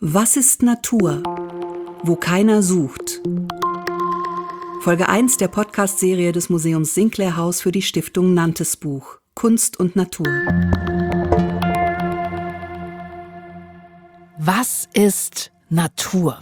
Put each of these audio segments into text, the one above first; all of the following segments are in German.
Was ist Natur? Wo keiner sucht. Folge 1 der Podcast-Serie des Museums Sinclair House für die Stiftung Nantes Buch Kunst und Natur. Was ist Natur?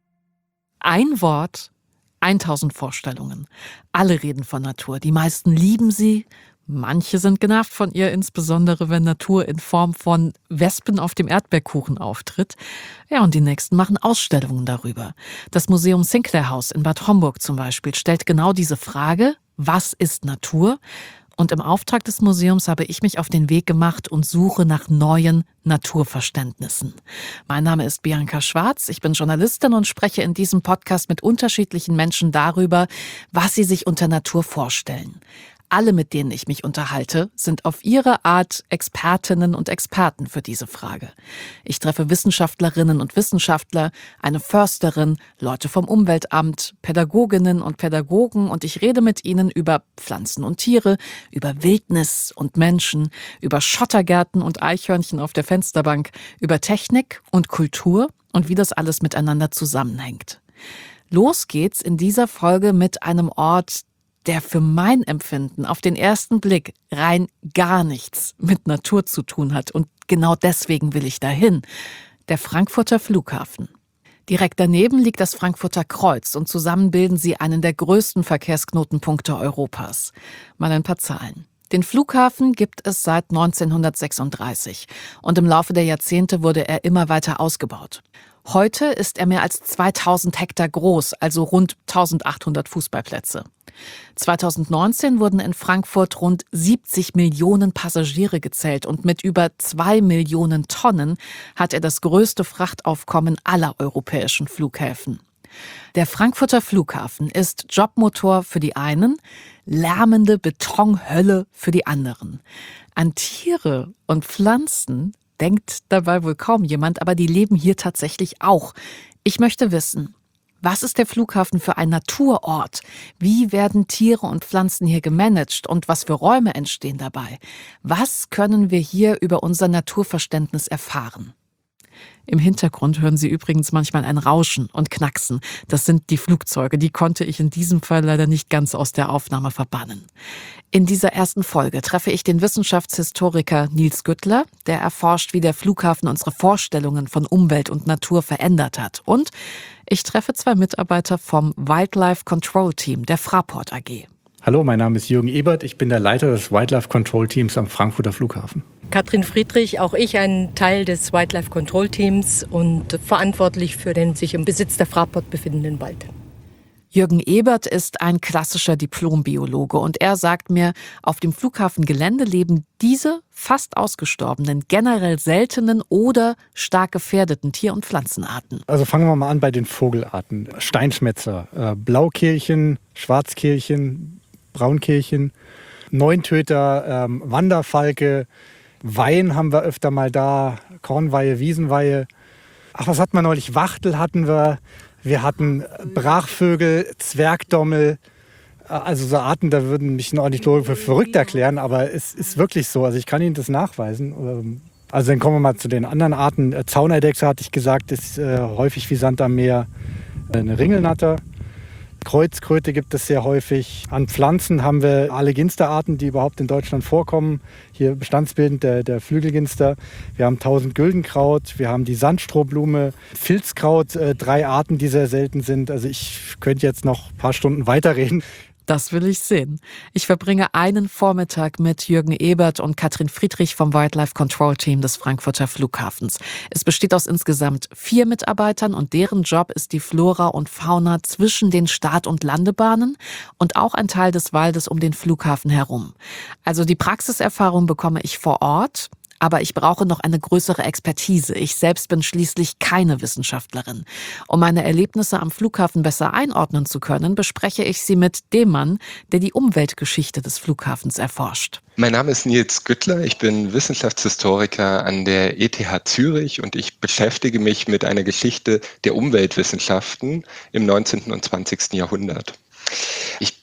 Ein Wort, 1000 Vorstellungen. Alle reden von Natur. Die meisten lieben sie. Manche sind genervt von ihr, insbesondere wenn Natur in Form von Wespen auf dem Erdbeerkuchen auftritt. Ja, und die nächsten machen Ausstellungen darüber. Das Museum Sinclair House in Bad Homburg zum Beispiel stellt genau diese Frage: Was ist Natur? Und im Auftrag des Museums habe ich mich auf den Weg gemacht und suche nach neuen Naturverständnissen. Mein Name ist Bianca Schwarz, ich bin Journalistin und spreche in diesem Podcast mit unterschiedlichen Menschen darüber, was sie sich unter Natur vorstellen. Alle, mit denen ich mich unterhalte, sind auf ihre Art Expertinnen und Experten für diese Frage. Ich treffe Wissenschaftlerinnen und Wissenschaftler, eine Försterin, Leute vom Umweltamt, Pädagoginnen und Pädagogen und ich rede mit ihnen über Pflanzen und Tiere, über Wildnis und Menschen, über Schottergärten und Eichhörnchen auf der Fensterbank, über Technik und Kultur und wie das alles miteinander zusammenhängt. Los geht's in dieser Folge mit einem Ort, der für mein Empfinden auf den ersten Blick rein gar nichts mit Natur zu tun hat. Und genau deswegen will ich dahin. Der Frankfurter Flughafen. Direkt daneben liegt das Frankfurter Kreuz und zusammen bilden sie einen der größten Verkehrsknotenpunkte Europas. Mal ein paar Zahlen. Den Flughafen gibt es seit 1936 und im Laufe der Jahrzehnte wurde er immer weiter ausgebaut. Heute ist er mehr als 2000 Hektar groß, also rund 1800 Fußballplätze. 2019 wurden in Frankfurt rund 70 Millionen Passagiere gezählt und mit über 2 Millionen Tonnen hat er das größte Frachtaufkommen aller europäischen Flughäfen. Der Frankfurter Flughafen ist Jobmotor für die einen, lärmende Betonhölle für die anderen. An Tiere und Pflanzen denkt dabei wohl kaum jemand, aber die leben hier tatsächlich auch. Ich möchte wissen, was ist der Flughafen für ein Naturort? Wie werden Tiere und Pflanzen hier gemanagt und was für Räume entstehen dabei? Was können wir hier über unser Naturverständnis erfahren? Im Hintergrund hören Sie übrigens manchmal ein Rauschen und Knacksen. Das sind die Flugzeuge, die konnte ich in diesem Fall leider nicht ganz aus der Aufnahme verbannen. In dieser ersten Folge treffe ich den Wissenschaftshistoriker Nils Güttler, der erforscht, wie der Flughafen unsere Vorstellungen von Umwelt und Natur verändert hat. Und ich treffe 2 Mitarbeiter vom Wildlife Control Team der Fraport AG. Hallo, mein Name ist Jürgen Ebert, ich bin der Leiter des Wildlife Control Teams am Frankfurter Flughafen. Katrin Friedrich, auch ich ein Teil des Wildlife Control Teams und verantwortlich für den sich im Besitz der Fraport befindenden Wald. Jürgen Ebert ist ein klassischer Diplombiologe und er sagt mir, auf dem Flughafengelände leben diese fast ausgestorbenen, generell seltenen oder stark gefährdeten Tier- und Pflanzenarten. Also fangen wir mal an bei den Vogelarten. Steinschmätzer, Blaukehlchen, Schwarzkehlchen, Braunkehlchen, Neuntöter, Wanderfalke, Weihen haben wir öfter mal da, Kornweihe, Wiesenweihe. Ach, was hatten wir neulich? Wachtel hatten wir. Wir hatten Brachvögel, Zwergdommel, also so Arten, da würden mich ein Ornithologe für verrückt erklären, aber es ist wirklich so, also ich kann Ihnen das nachweisen. Also dann kommen wir mal zu den anderen Arten. Zauneidechse hatte ich gesagt, ist häufig wie Sand am Meer, eine Ringelnatter. Kreuzkröte gibt es sehr häufig. An Pflanzen haben wir alle Ginsterarten, die überhaupt in Deutschland vorkommen. Hier bestandsbildend der Flügelginster. Wir haben 1000 Güldenkraut, wir haben die Sandstrohblume, Filzkraut, 3 Arten, die sehr selten sind. Also ich könnte jetzt noch ein paar Stunden weiterreden. Das will ich sehen. Ich verbringe einen Vormittag mit Jürgen Ebert und Katrin Friedrich vom Wildlife Control Team des Frankfurter Flughafens. Es besteht aus insgesamt 4 Mitarbeitern und deren Job ist die Flora und Fauna zwischen den Start- und Landebahnen und auch ein Teil des Waldes um den Flughafen herum. Also die Praxiserfahrung bekomme ich vor Ort. Aber ich brauche noch eine größere Expertise. Ich selbst bin schließlich keine Wissenschaftlerin. Um meine Erlebnisse am Flughafen besser einordnen zu können, bespreche ich sie mit dem Mann, der die Umweltgeschichte des Flughafens erforscht. Mein Name ist Nils Güttler, ich bin Wissenschaftshistoriker an der ETH Zürich und ich beschäftige mich mit einer Geschichte der Umweltwissenschaften im 19. und 20. Jahrhundert. Ich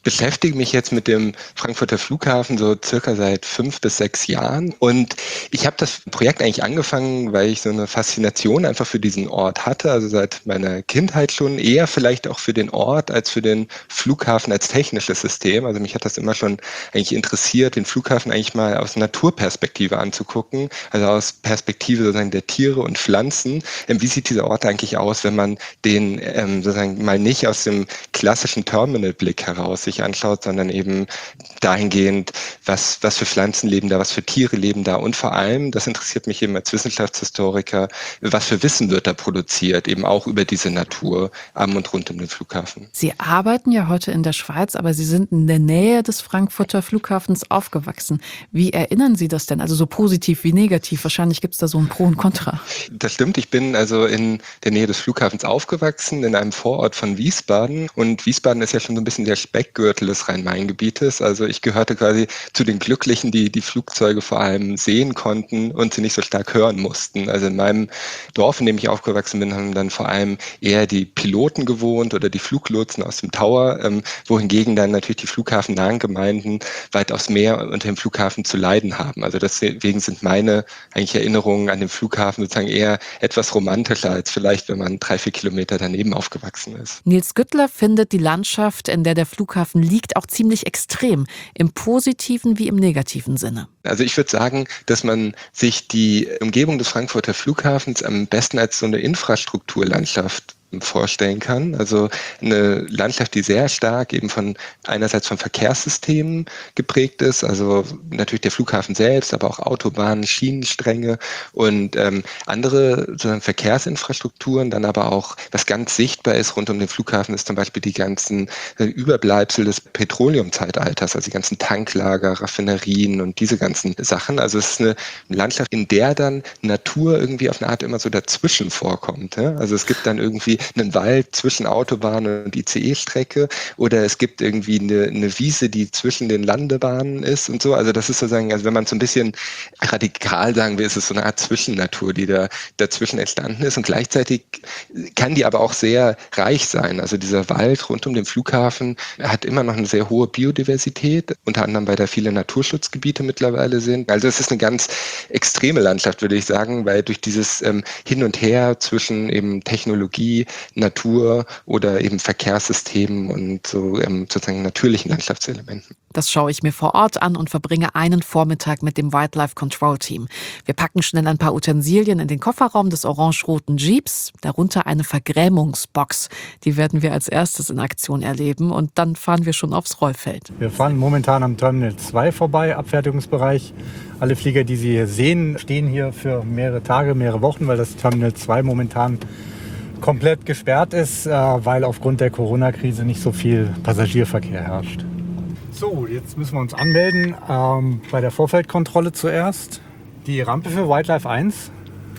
beschäftige mich jetzt mit dem Frankfurter Flughafen so circa seit 5 bis 6 Jahren. Und ich habe das Projekt eigentlich angefangen, weil ich so eine Faszination einfach für diesen Ort hatte. Also seit meiner Kindheit schon, eher vielleicht auch für den Ort als für den Flughafen als technisches System. Also mich hat das immer schon eigentlich interessiert, den Flughafen eigentlich mal aus Naturperspektive anzugucken. Also aus Perspektive sozusagen der Tiere und Pflanzen. Wie sieht dieser Ort eigentlich aus, wenn man den sozusagen mal nicht aus dem klassischen Terminalblick heraus sich anschaut, sondern eben dahingehend, was für Pflanzen leben da, was für Tiere leben da und vor allem, das interessiert mich eben als Wissenschaftshistoriker, was für Wissen wird da produziert, eben auch über diese Natur am und rund um den Flughafen. Sie arbeiten ja heute in der Schweiz, aber Sie sind in der Nähe des Frankfurter Flughafens aufgewachsen. Wie erinnern Sie das denn? Also so positiv wie negativ? Wahrscheinlich gibt es da so ein Pro und Contra. Das stimmt, ich bin also in der Nähe des Flughafens aufgewachsen, in einem Vorort von Wiesbaden. Und Wiesbaden ist ja schon so ein bisschen der Speckgürtel des Rhein-Main-Gebietes. Also ich gehörte quasi zu den Glücklichen, die die Flugzeuge vor allem sehen konnten und sie nicht so stark hören mussten. Also in meinem Dorf, in dem ich aufgewachsen bin, haben dann vor allem eher die Piloten gewohnt oder die Fluglotsen aus dem Tower, wohingegen dann natürlich die flughafennahen Gemeinden weitaus mehr unter dem Flughafen zu leiden haben. Also deswegen sind meine eigentlich Erinnerungen an den Flughafen sozusagen eher etwas romantischer als vielleicht, wenn man 3-4 Kilometer daneben aufgewachsen ist. Nils Güttler findet die Landschaft, in der der Flughafen liegt, auch ziemlich extrem, im positiven wie im negativen Sinne. Also ich würde sagen, dass man sich die Umgebung des Frankfurter Flughafens am besten als so eine Infrastrukturlandschaft vorstellen kann. Also eine Landschaft, die sehr stark eben einerseits von Verkehrssystemen geprägt ist, also natürlich der Flughafen selbst, aber auch Autobahnen, Schienenstränge und andere sozusagen Verkehrsinfrastrukturen, dann aber auch, was ganz sichtbar ist rund um den Flughafen, ist zum Beispiel die ganzen Überbleibsel des Petroleumzeitalters, also die ganzen Tanklager, Raffinerien und diese ganzen Sachen. Also es ist eine Landschaft, in der dann Natur irgendwie auf eine Art immer so dazwischen vorkommt. Ja? Also es gibt dann irgendwie einen Wald zwischen Autobahn und ICE-Strecke oder es gibt irgendwie eine Wiese, die zwischen den Landebahnen ist und so. Also das ist sozusagen, also wenn man so ein bisschen radikal sagen will, ist es so eine Art Zwischennatur, die da dazwischen entstanden ist und gleichzeitig kann die aber auch sehr reich sein. Also dieser Wald rund um den Flughafen hat immer noch eine sehr hohe Biodiversität, unter anderem weil da viele Naturschutzgebiete mittlerweile sind. Also es ist eine ganz extreme Landschaft, würde ich sagen, weil durch dieses Hin und Her zwischen eben Technologie, Natur oder eben Verkehrssystemen und so sozusagen natürlichen Landschaftselementen. Das schaue ich mir vor Ort an und verbringe einen Vormittag mit dem Wildlife Control Team. Wir packen schnell ein paar Utensilien in den Kofferraum des orange-roten Jeeps, darunter eine Vergrämungsbox. Die werden wir als erstes in Aktion erleben und dann fahren wir schon aufs Rollfeld. Wir fahren momentan am Terminal 2 vorbei, Abfertigungsbereich. Alle Flieger, die Sie hier sehen, stehen hier für mehrere Tage, mehrere Wochen, weil das Terminal 2 momentan komplett gesperrt ist, weil aufgrund der Corona-Krise nicht so viel Passagierverkehr herrscht. So, jetzt müssen wir uns anmelden bei der Vorfeldkontrolle zuerst. Die Rampe für Wildlife 1.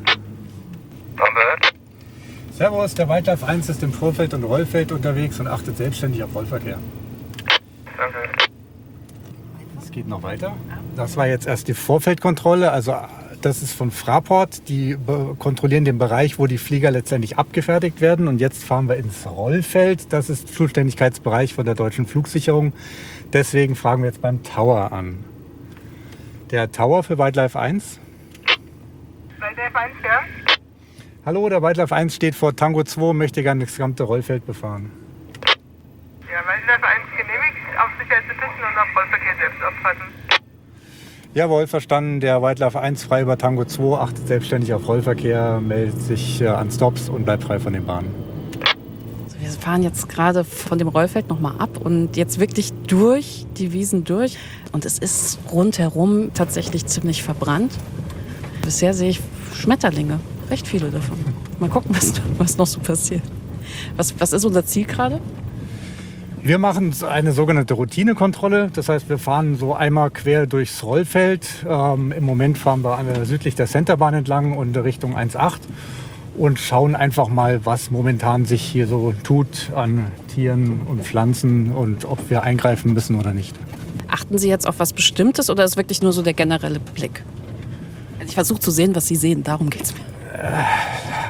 Servus, der Wildlife 1 ist im Vorfeld und Rollfeld unterwegs und achtet selbstständig auf Rollverkehr. Danke. Es geht noch weiter. Das war jetzt erst die Vorfeldkontrolle, also das ist von Fraport. Die kontrollieren den Bereich, wo die Flieger letztendlich abgefertigt werden. Und jetzt fahren wir ins Rollfeld. Das ist Zuständigkeitsbereich von der Deutschen Flugsicherung. Deswegen fragen wir jetzt beim Tower an. Der Tower für Wildlife 1. Wildlife 1, ja? Hallo, der Wildlife 1 steht vor Tango 2, möchte gerne das gesamte Rollfeld befahren. Ja, Wildlife 1 genehmigt, auf Sicherheit zu testen und auf Rollverkehr selbst aufpassen. Jawohl, verstanden. Der Wildlife 1 frei über Tango 2, achtet selbstständig auf Rollverkehr, meldet sich an Stops und bleibt frei von den Bahnen. Also wir fahren jetzt gerade von dem Rollfeld nochmal ab und jetzt wirklich durch die Wiesen durch. Und es ist rundherum tatsächlich ziemlich verbrannt. Bisher sehe ich Schmetterlinge, recht viele davon. Mal gucken, was noch so passiert. Was ist unser Ziel gerade? Wir machen eine sogenannte Routinekontrolle. Das heißt, wir fahren so einmal quer durchs Rollfeld. Im Moment fahren wir südlich der Centerbahn entlang und Richtung 1.8 und schauen einfach mal, was momentan sich hier so tut an Tieren und Pflanzen und ob wir eingreifen müssen oder nicht. Achten Sie jetzt auf was Bestimmtes oder ist wirklich nur so der generelle Blick? Ich versuche zu sehen, was Sie sehen, darum geht es mir.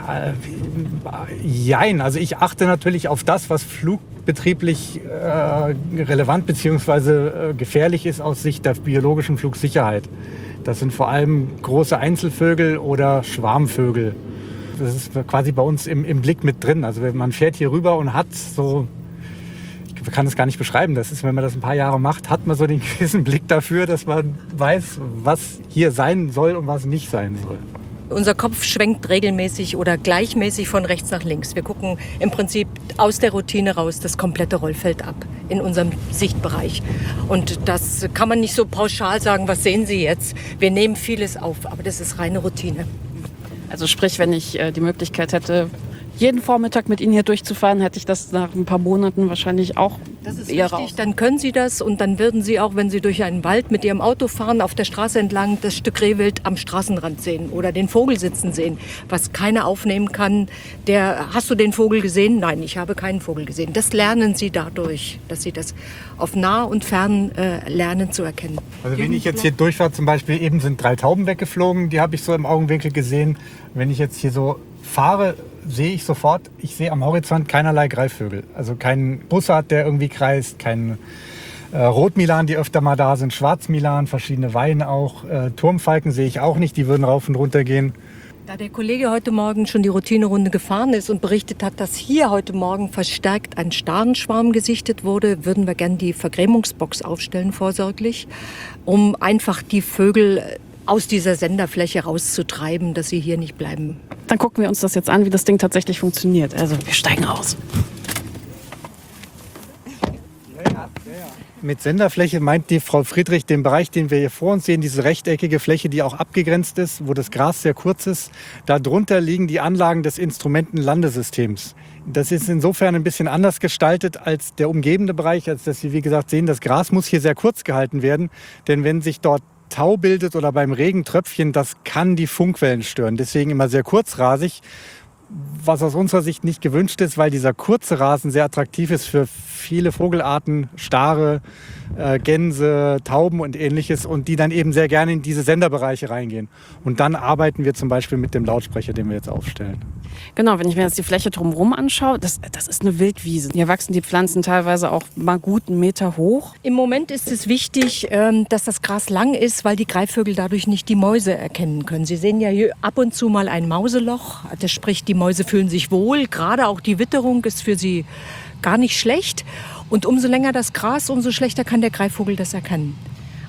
Jein, also ich achte natürlich auf das, was flugbetrieblich relevant bzw. gefährlich ist aus Sicht der biologischen Flugsicherheit. Das sind vor allem große Einzelvögel oder Schwarmvögel. Das ist quasi bei uns im Blick mit drin. Also man fährt hier rüber und hat so, ich kann es gar nicht beschreiben, das ist, wenn man das ein paar Jahre macht, hat man so den gewissen Blick dafür, dass man weiß, was hier sein soll und was nicht sein soll. Unser Kopf schwenkt regelmäßig oder gleichmäßig von rechts nach links. Wir gucken im Prinzip aus der Routine raus das komplette Rollfeld ab in unserem Sichtbereich. Und das kann man nicht so pauschal sagen, was sehen Sie jetzt? Wir nehmen vieles auf, aber das ist reine Routine. Also sprich, wenn ich die Möglichkeit hätte, jeden Vormittag mit Ihnen hier durchzufahren, hätte ich das nach ein paar Monaten wahrscheinlich auch das ist eher richtig, raus. dann können Sie das und dann würden Sie auch, wenn Sie durch einen Wald mit Ihrem Auto fahren, auf der Straße entlang das Stück Rehwild am Straßenrand sehen oder den Vogel sitzen sehen, was keiner aufnehmen kann. Hast du den Vogel gesehen? Nein, ich habe keinen Vogel gesehen. Das lernen Sie dadurch, dass Sie das auf nah und fern lernen zu erkennen. Also wenn ich jetzt hier durchfahre, zum Beispiel eben sind 3 Tauben weggeflogen, die habe ich so im Augenwinkel gesehen. Wenn ich jetzt hier so fahre, sehe ich sofort, ich sehe am Horizont keinerlei Greifvögel. Also kein Bussard, der irgendwie kreist, kein Rotmilan, die öfter mal da sind, Schwarzmilan, verschiedene Weihen auch. Turmfalken sehe ich auch nicht, die würden rauf und runter gehen. Da der Kollege heute Morgen schon die Routinerunde gefahren ist und berichtet hat, dass hier heute Morgen verstärkt ein Starenschwarm gesichtet wurde, würden wir gerne die Vergrämungsbox aufstellen vorsorglich, um einfach die Vögel aus dieser Senderfläche rauszutreiben, dass sie hier nicht bleiben. Dann gucken wir uns das jetzt an, wie das Ding tatsächlich funktioniert. Also wir steigen aus. Mit Senderfläche meint die Frau Friedrich den Bereich, den wir hier vor uns sehen, diese rechteckige Fläche, die auch abgegrenzt ist, wo das Gras sehr kurz ist. Darunter liegen die Anlagen des Instrumentenlandesystems. Das ist insofern ein bisschen anders gestaltet als der umgebende Bereich, als dass Sie, wie gesagt, sehen, das Gras muss hier sehr kurz gehalten werden. Denn wenn sich dort Tau bildet oder beim Regen Tröpfchen, das kann die Funkwellen stören. Deswegen immer sehr kurzrasig, was aus unserer Sicht nicht gewünscht ist, weil dieser kurze Rasen sehr attraktiv ist für viele Vogelarten, Stare, Gänse, Tauben und Ähnliches und die dann eben sehr gerne in diese Senderbereiche reingehen. Und dann arbeiten wir zum Beispiel mit dem Lautsprecher, den wir jetzt aufstellen. Genau, wenn ich mir jetzt die Fläche drumherum anschaue, das ist eine Wildwiese. Hier wachsen die Pflanzen teilweise auch mal gut 1 Meter hoch. Im Moment ist es wichtig, dass das Gras lang ist, weil die Greifvögel dadurch nicht die Mäuse erkennen können. Sie sehen ja hier ab und zu mal ein Mauseloch. Das spricht, die Mäuse fühlen sich wohl. Gerade auch die Witterung ist für sie gar nicht schlecht. Und umso länger das Gras, umso schlechter kann der Greifvogel das erkennen.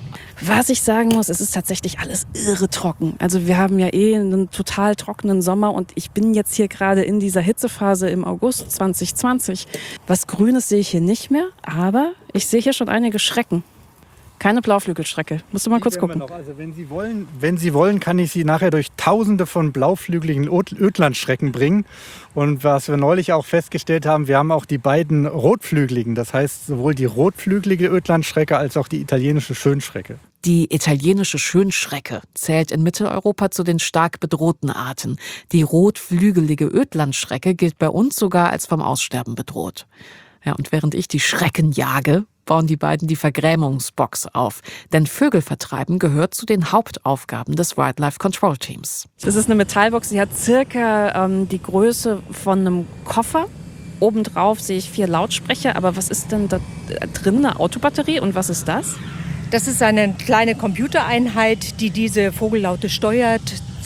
Was ich sagen muss, es ist tatsächlich alles irre trocken. Also wir haben ja einen total trockenen Sommer und ich bin jetzt hier gerade in dieser Hitzephase im August 2020. Was Grünes sehe ich hier nicht mehr, aber ich sehe hier schon einige Schrecken. Keine Blauflügelschrecke. Musst du mal kurz gucken. Also wenn Sie wollen, kann ich Sie nachher durch Tausende von blauflügeligen Ödlandschrecken bringen. Und was wir neulich auch festgestellt haben, wir haben auch die beiden rotflügeligen. Das heißt sowohl die rotflügelige Ödlandschrecke als auch die italienische Schönschrecke. Die italienische Schönschrecke zählt in Mitteleuropa zu den stark bedrohten Arten. Die rotflügelige Ödlandschrecke gilt bei uns sogar als vom Aussterben bedroht. Ja, und während ich die Schrecken jage, bauen die beiden die Vergrämungsbox auf. Denn Vögel vertreiben gehört zu den Hauptaufgaben des Wildlife Control Teams. Das ist eine Metallbox, die hat circa die Größe von einem Koffer. Obendrauf sehe ich 4 Lautsprecher, aber was ist denn da drin? Eine Autobatterie und was ist das? Das ist eine kleine Computereinheit, die diese Vogellaute steuert,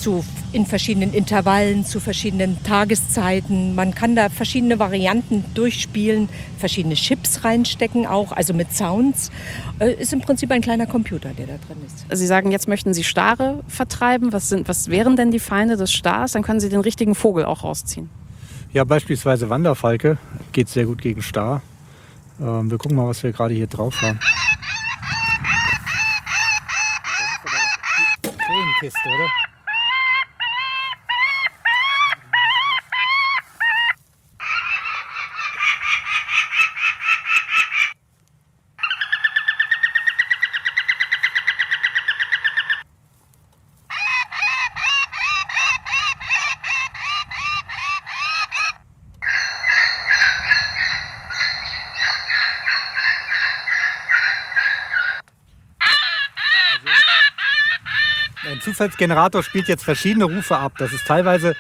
in verschiedenen Intervallen, zu verschiedenen Tageszeiten. Man kann da verschiedene Varianten durchspielen, verschiedene Chips reinstecken auch, also mit Sounds. Ist im Prinzip ein kleiner Computer, der da drin ist. Sie sagen, jetzt möchten Sie Stare vertreiben. Was wären denn die Feinde des Stars? Dann können Sie den richtigen Vogel auch rausziehen. Ja, beispielsweise Wanderfalke geht sehr gut gegen Star. Wir gucken mal, was wir gerade hier drauf haben. Das ist aber die Krähenkiste, oder? Ein Zufallsgenerator spielt jetzt verschiedene Rufe ab. Das ist teilweise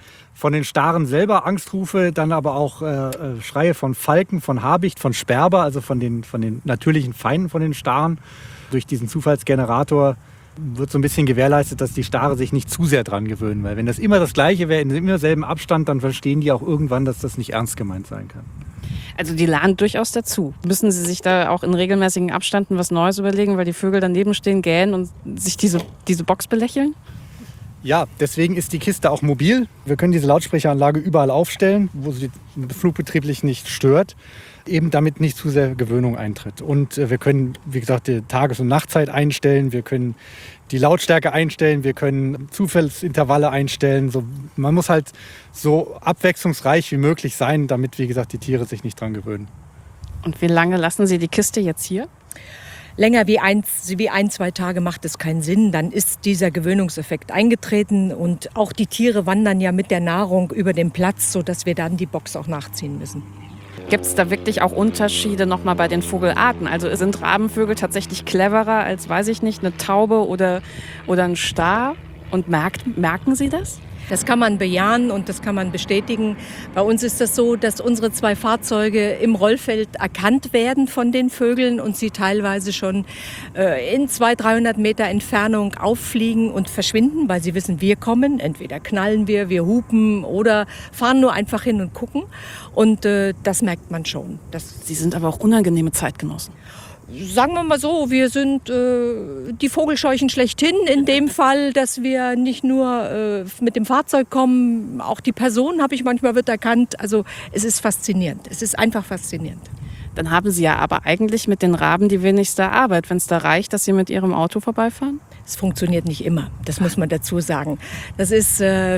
Von den Staren selber Angstrufe, dann aber auch Schreie von Falken, von Habicht, von Sperber, also von den natürlichen Feinden von den Staren. Durch diesen Zufallsgenerator wird so ein bisschen gewährleistet, dass die Stare sich nicht zu sehr dran gewöhnen. Weil wenn das immer das Gleiche wäre, in immer selben Abstand, dann verstehen die auch irgendwann, dass das nicht ernst gemeint sein kann. Also die lernen durchaus dazu. Müssen Sie sich da auch in regelmäßigen Abständen was Neues überlegen, weil die Vögel daneben stehen, gähnen und sich diese Box belächeln? Ja, deswegen ist die Kiste auch mobil. Wir können diese Lautsprecheranlage überall aufstellen, wo sie flugbetrieblich nicht stört, eben damit nicht zu sehr Gewöhnung eintritt. Und wir können, wie gesagt, die Tages- und Nachtzeit einstellen, wir können die Lautstärke einstellen, wir können Zufallsintervalle einstellen. So, man muss halt so abwechslungsreich wie möglich sein, damit, wie gesagt, die Tiere sich nicht dran gewöhnen. Und wie lange lassen Sie die Kiste jetzt hier? Länger wie 2 Tage macht es keinen Sinn. Dann ist dieser Gewöhnungseffekt eingetreten und auch die Tiere wandern ja mit der Nahrung über den Platz, sodass wir dann die Box auch nachziehen müssen. Gibt es da wirklich auch Unterschiede nochmal bei den Vogelarten? Also sind Rabenvögel tatsächlich cleverer als, weiß ich nicht, eine Taube oder ein Star? Und merken Sie das? Das kann man bejahen und das kann man bestätigen. Bei uns ist das so, dass unsere 2 Fahrzeuge im Rollfeld erkannt werden von den Vögeln und sie teilweise schon in 200-300 Meter Entfernung auffliegen und verschwinden, weil sie wissen, wir kommen. Entweder knallen wir hupen oder fahren nur einfach hin und gucken. Und das merkt man schon. Sie sind aber auch unangenehme Zeitgenossen. Sagen wir mal so, wir sind die Vogelscheuchen schlechthin in dem Fall, dass wir nicht nur mit dem Fahrzeug kommen, auch die Person, habe ich manchmal, wird erkannt. Also es ist faszinierend, es ist einfach faszinierend. Dann haben Sie ja aber eigentlich mit den Raben die wenigste Arbeit, wenn es da reicht, dass Sie mit Ihrem Auto vorbeifahren? Es funktioniert nicht immer, das muss man dazu sagen. Das ist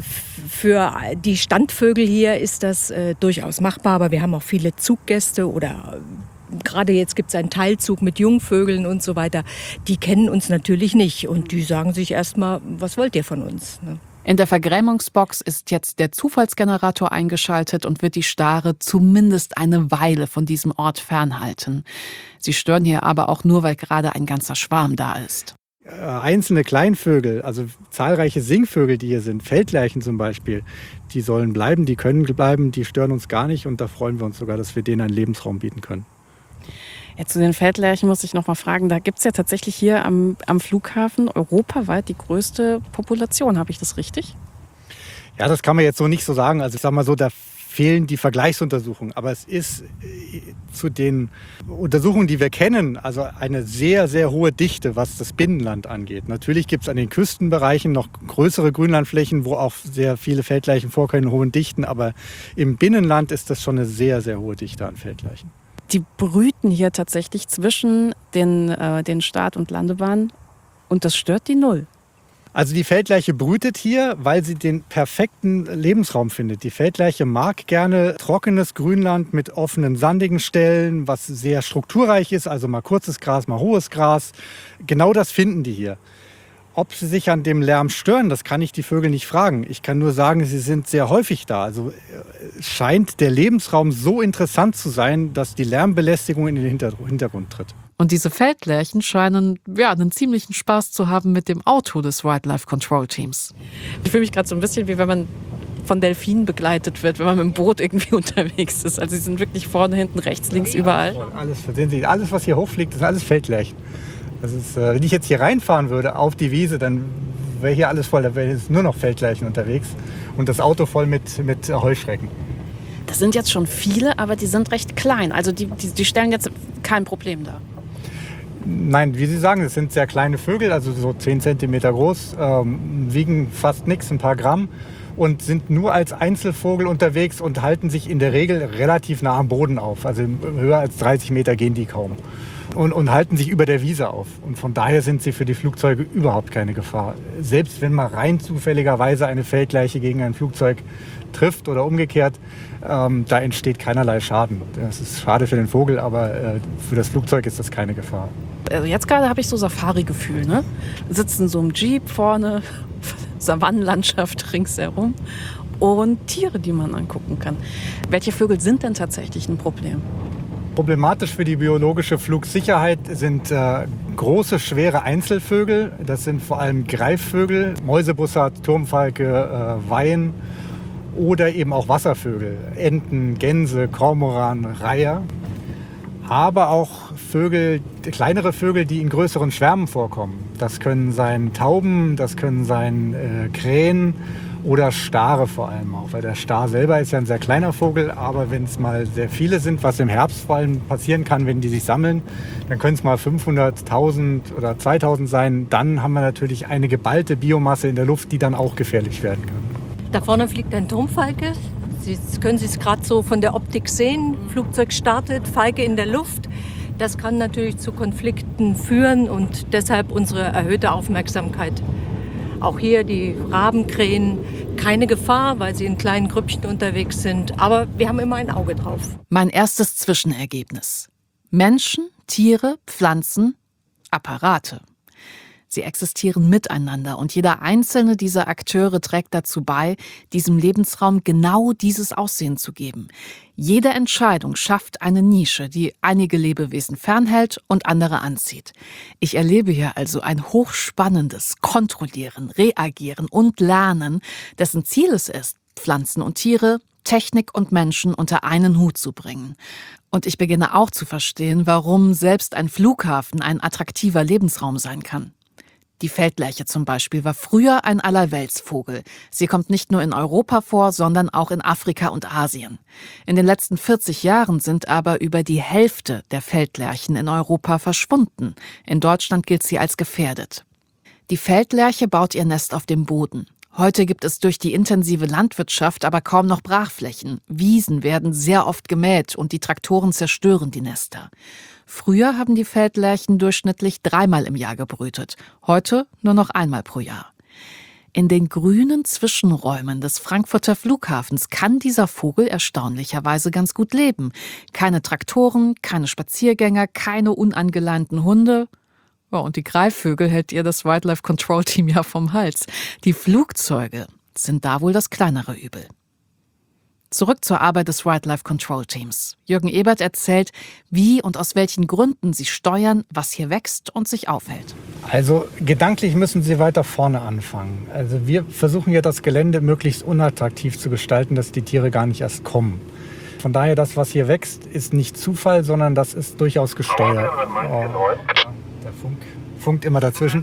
für die Standvögel hier ist das durchaus machbar, aber wir haben auch viele Zuggäste oder gerade jetzt gibt es einen Teilzug mit Jungvögeln und so weiter. Die kennen uns natürlich nicht und die sagen sich erstmal, was wollt ihr von uns? Ne? In der Vergrämungsbox ist jetzt der Zufallsgenerator eingeschaltet und wird die Stare zumindest eine Weile von diesem Ort fernhalten. Sie stören hier aber auch nur, weil gerade ein ganzer Schwarm da ist. Einzelne Kleinvögel, also zahlreiche Singvögel, die hier sind, Feldlerchen zum Beispiel, die sollen bleiben, die können bleiben, die stören uns gar nicht und da freuen wir uns sogar, dass wir denen einen Lebensraum bieten können. Ja, zu den Feldlerchen muss ich noch mal fragen, da gibt es ja tatsächlich hier am Flughafen europaweit die größte Population, habe ich das richtig? Ja, das kann man jetzt so nicht so sagen, also ich sag mal so, da fehlen die Vergleichsuntersuchungen, aber es ist zu den Untersuchungen, die wir kennen, also eine sehr, sehr hohe Dichte, was das Binnenland angeht. Natürlich gibt es an den Küstenbereichen noch größere Grünlandflächen, wo auch sehr viele Feldlerchen vorkommen, hohen Dichten, aber im Binnenland ist das schon eine sehr, sehr hohe Dichte an Feldlerchen. Die brüten hier tatsächlich zwischen den Start- und Landebahnen und das stört die null. Also die Feldlerche brütet hier, weil sie den perfekten Lebensraum findet. Die Feldlerche mag gerne trockenes Grünland mit offenen, sandigen Stellen, was sehr strukturreich ist, also mal kurzes Gras, mal hohes Gras. Genau das finden die hier. Ob sie sich an dem Lärm stören, das kann ich die Vögel nicht fragen. Ich kann nur sagen, sie sind sehr häufig da. Also scheint der Lebensraum so interessant zu sein, dass die Lärmbelästigung in den Hintergrund tritt. Und diese Feldlerchen scheinen einen ziemlichen Spaß zu haben mit dem Auto des Wildlife Control Teams. Ich fühle mich gerade so ein bisschen, wie wenn man von Delfinen begleitet wird, wenn man mit dem Boot irgendwie unterwegs ist. Also sie sind wirklich vorne, hinten, rechts, links, überall. Alles, was hier hochfliegt, ist alles Feldlerchen. Das ist, wenn ich jetzt hier reinfahren würde auf die Wiese, dann wäre hier alles voll, da wäre jetzt nur noch Feldlerchen unterwegs und das Auto voll mit Heuschrecken. Das sind jetzt schon viele, aber die sind recht klein. Also die stellen jetzt kein Problem dar. Nein, wie Sie sagen, es sind sehr kleine Vögel, also so 10 cm groß, wiegen fast nichts, ein paar Gramm und sind nur als Einzelvogel unterwegs und halten sich in der Regel relativ nah am Boden auf. Also höher als 30 Meter gehen die kaum. Und halten sich über der Wiese auf. Und von daher sind sie für die Flugzeuge überhaupt keine Gefahr. Selbst wenn mal rein zufälligerweise eine Feldlerche gegen ein Flugzeug trifft oder umgekehrt, da entsteht keinerlei Schaden. Das ist schade für den Vogel, aber für das Flugzeug ist das keine Gefahr. Also jetzt gerade habe ich so Safari-Gefühl, ne? Sitzen so im Jeep vorne, Savannenlandschaft ringsherum und Tiere, die man angucken kann. Welche Vögel sind denn tatsächlich ein Problem? Problematisch für die biologische Flugsicherheit sind große, schwere Einzelvögel. Das sind vor allem Greifvögel, Mäusebussard, Turmfalke, Weihen oder eben auch Wasservögel, Enten, Gänse, Kormoran, Reiher. Aber auch Vögel, kleinere Vögel, die in größeren Schwärmen vorkommen. Das können sein Tauben, das können sein Krähen oder Stare vor allem auch. Weil der Star selber ist ja ein sehr kleiner Vogel, aber wenn es mal sehr viele sind, was im Herbst vor allem passieren kann, wenn die sich sammeln, dann können es mal 500, 1000 oder 2000 sein. Dann haben wir natürlich eine geballte Biomasse in der Luft, die dann auch gefährlich werden kann. Da vorne fliegt ein Turmfalke. Sie können es gerade so von der Optik sehen. Flugzeug startet, Falke in der Luft. Das kann natürlich zu Konflikten führen und deshalb unsere erhöhte Aufmerksamkeit. Auch hier die Rabenkrähen, keine Gefahr, weil sie in kleinen Grüppchen unterwegs sind. Aber wir haben immer ein Auge drauf. Mein erstes Zwischenergebnis. Menschen, Tiere, Pflanzen, Apparate. Sie existieren miteinander und jeder einzelne dieser Akteure trägt dazu bei, diesem Lebensraum genau dieses Aussehen zu geben. Jede Entscheidung schafft eine Nische, die einige Lebewesen fernhält und andere anzieht. Ich erlebe hier also ein hochspannendes Kontrollieren, Reagieren und Lernen, dessen Ziel es ist, Pflanzen und Tiere, Technik und Menschen unter einen Hut zu bringen. Und ich beginne auch zu verstehen, warum selbst ein Flughafen ein attraktiver Lebensraum sein kann. Die Feldlerche zum Beispiel war früher ein Allerweltsvogel. Sie kommt nicht nur in Europa vor, sondern auch in Afrika und Asien. In den letzten 40 Jahren sind aber über die Hälfte der Feldlerchen in Europa verschwunden. In Deutschland gilt sie als gefährdet. Die Feldlerche baut ihr Nest auf dem Boden. Heute gibt es durch die intensive Landwirtschaft aber kaum noch Brachflächen. Wiesen werden sehr oft gemäht und die Traktoren zerstören die Nester. Früher haben die Feldlerchen durchschnittlich 3-mal im Jahr gebrütet, heute nur noch 1-mal pro Jahr. In den grünen Zwischenräumen des Frankfurter Flughafens kann dieser Vogel erstaunlicherweise ganz gut leben. Keine Traktoren, keine Spaziergänger, keine unangeleinten Hunde. Ja, und die Greifvögel hält ihr das Wildlife Control Team ja vom Hals. Die Flugzeuge sind da wohl das kleinere Übel. Zurück zur Arbeit des Wildlife Control Teams. Jürgen Ebert erzählt, wie und aus welchen Gründen sie steuern, was hier wächst und sich aufhält. Also gedanklich müssen Sie weiter vorne anfangen. Also wir versuchen ja das Gelände möglichst unattraktiv zu gestalten, dass die Tiere gar nicht erst kommen. Von daher, das, was hier wächst, ist nicht Zufall, sondern das ist durchaus gesteuert. Oh, der funkt immer dazwischen.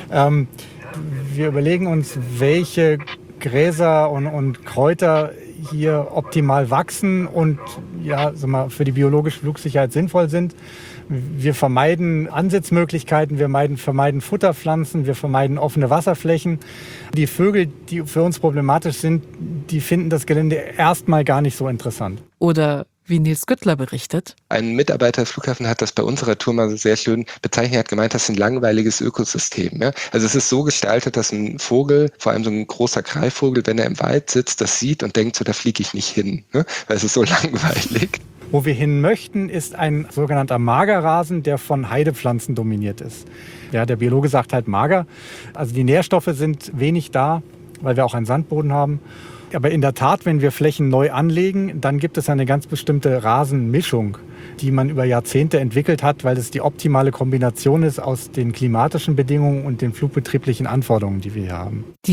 Wir überlegen uns, welche Gräser und Kräuter hier optimal wachsen und ja, sag mal, für die biologische Flugsicherheit sinnvoll sind. Wir vermeiden Ansitzmöglichkeiten, wir vermeiden Futterpflanzen, wir vermeiden offene Wasserflächen. Die Vögel, die für uns problematisch sind, die finden das Gelände erstmal gar nicht so interessant. Oder wie Nils Güttler berichtet. Ein Mitarbeiter des Flughafens hat das bei unserer Tour mal sehr schön bezeichnet. Er hat gemeint, das ist ein langweiliges Ökosystem. Ja? Also es ist so gestaltet, dass ein Vogel, vor allem so ein großer Greifvogel, wenn er im Wald sitzt, das sieht und denkt, so da fliege ich nicht hin, ne? Weil es ist so langweilig. Wo wir hin möchten, ist ein sogenannter Magerrasen, der von Heidepflanzen dominiert ist. Ja, der Biologe sagt halt mager. Also die Nährstoffe sind wenig da, weil wir auch einen Sandboden haben. Aber in der Tat, wenn wir Flächen neu anlegen, dann gibt es eine ganz bestimmte Rasenmischung, die man über Jahrzehnte entwickelt hat, weil es die optimale Kombination ist aus den klimatischen Bedingungen und den flugbetrieblichen Anforderungen, die wir hier haben. Die